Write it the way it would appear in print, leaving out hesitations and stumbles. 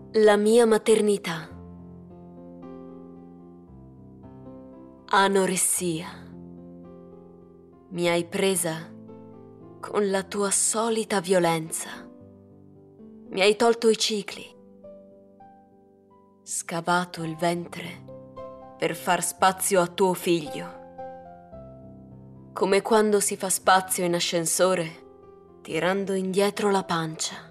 La mia maternità. Anoressia. Mi hai presa con la tua solita violenza. Mi hai tolto i cicli, scavato il ventre per far spazio a tuo figlio. Come quando si fa spazio in ascensore tirando indietro la pancia.